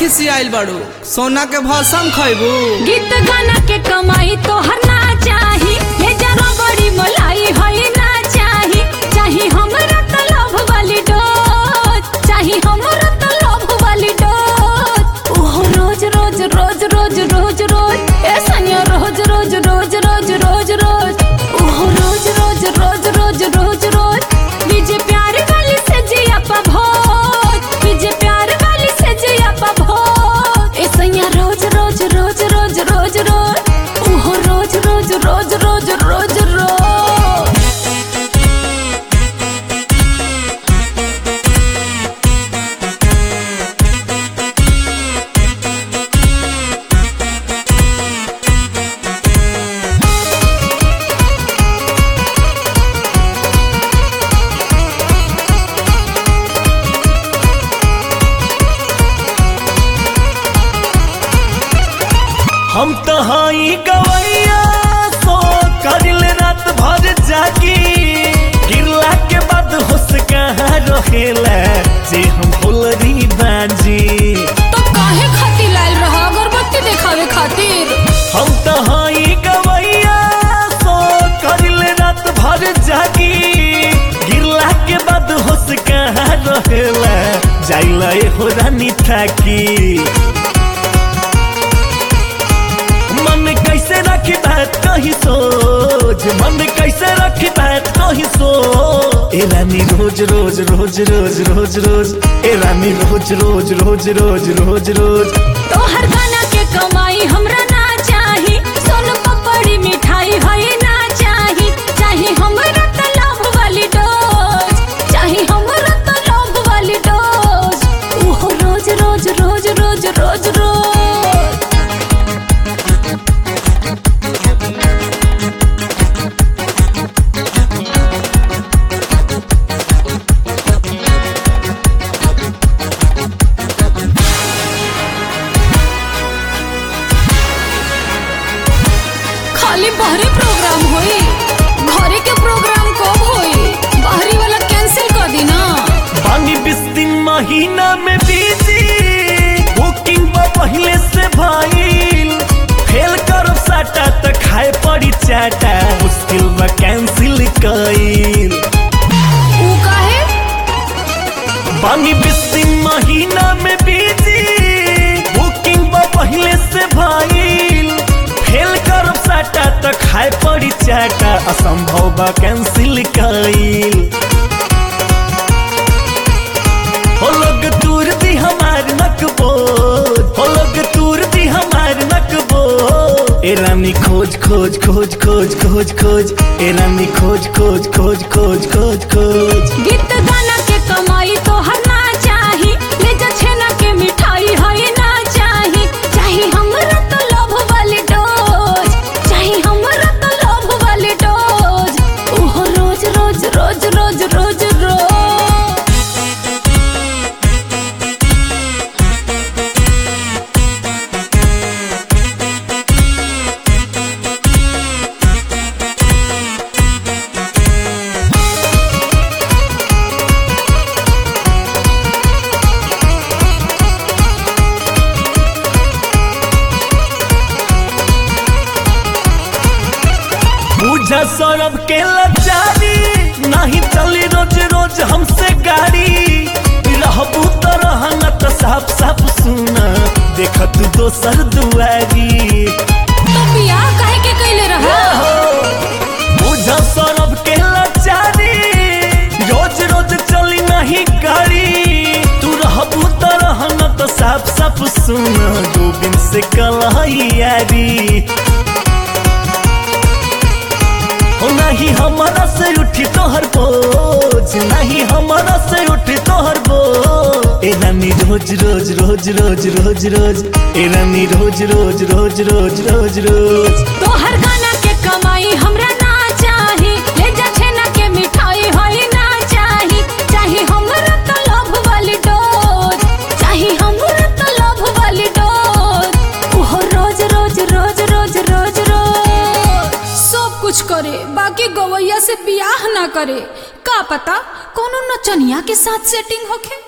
खिसियाइल बाड़ू, सोना के भसम खइबू। गीत गाना के कमाई तोहर ना चाही, ले जरा बड़ी मलाई हई ना चाही। चाही हमरा त लोभ वाली डोज, चाही हमरा त लोभ वाली डोज। ओहो रोज रोज रोज रोज रोज रोज ए सनिया रोज रोज रोज रोज रोज रोज। ओहो रोज रोज रोज रोज रोज रोज बीजे प्यार वाली से जिया पा भोज, बीजे प्यार वाली से जिया पा भोज। ए सनिया रोज रोज रोज रोज रोज रोज। ओहो रोज रोज रोज रोज रोज रोज। हम तो हाई गवैया सो करिल रात भर जागी, गिरला के बाद होश कहाँ रहेला जे हम फुलरी बाजी। तो काहे खातिर लाल रहा अगरबत्ती दिखावे खातिर? हम तो हाई गवैया सो करिल रात भर जागी, गिरला के बाद होश कहाँ रहेला जाइला हो रानी थाकी। मन कैसे रखी बात कहीं सोच, मन कैसे रखी बात कहीं सोच। ए रानी रोज रोज रोज रोज रोज रोज, ए रानी रोज रोज रोज रोज रोज रोज। तोहर गाना के कमाई हमरा ना चाही, सोन पपड़ी मिठाई हई ना चाही। चाही हमरा त लोभ वाली डोज, चाही हमरा त लोभ वाली डोज। ओहो रोज रोज रोज रोज रोज रोज। खाली बाहरी प्रोग्राम होई, घरे के प्रोग्राम कब होई? बाहरी वाला कैंसिल कर दी ना। पानी 20 दिन महीना में बीजी, बुकिंग बा पहले से भाईल। फेल करो साटा त खाए पड़ी चाटा, मुश्किल बा कैंसिल कईल। ऊ काहे? पानी 20 दिन महीना में बीजी, बुकिंग बा पहले से भाईल। फेल करो साटा त खाए पड़ी चाटा, असंभव बा कैंसिल कईल। हो लोग दूर दी हमार नकबोज, हो लोग दूर दी हमार नकबोज। ए रानी खोज खोज खोज खोज खोज खोज, ए रानी खोज खोज खोज खोज खोज खोज। गीत गाना के कमाई तोहर ना चाही, ले जा छेना के मिठाई हई ना चाही। चाही हमरा त लोभ वाली डोज, चाही हमरा त लोभ वाली डोज। ओहो रोज रोज रोज रोज रोज रोज। बुझा सौरभ के लाचारी, नहीं चली रोज रोज हमसे गाड़ी। रहबू तो रहना तो साफ साफ सुना, देख तू दोसर दुआरी। तो बियाह काहे के कइले रहा? बुझा सौरभ के लाचारी, रोज रोज चली नहीं गाड़ी। तू रहबू तो रहना तो साफ साफ सुना, गोविंद से कलही यारी। नहीं हमारा से उठी तोहर बोझ, नहीं हमारा से उठी तोहर बोझ। ए रानी रोज रोज रोज रोज रोज रोज, ए रानी रोज रोज रोज रोज रोज रोज। तोहर गाना के कमाई हमरा ना चाही, ले जा छेना के मिठाई हई ना चाही। चाही हमरा त लोभ वाली डोज, चाही हमरा त लोभ वाली डोज। ओहो रोज रोज रोज रोज रोज रोज। सब कुछ करे बाकी गवैया से बियाह ना करे, का पता कोनो नचनिया के साथ सेटिंग होखे।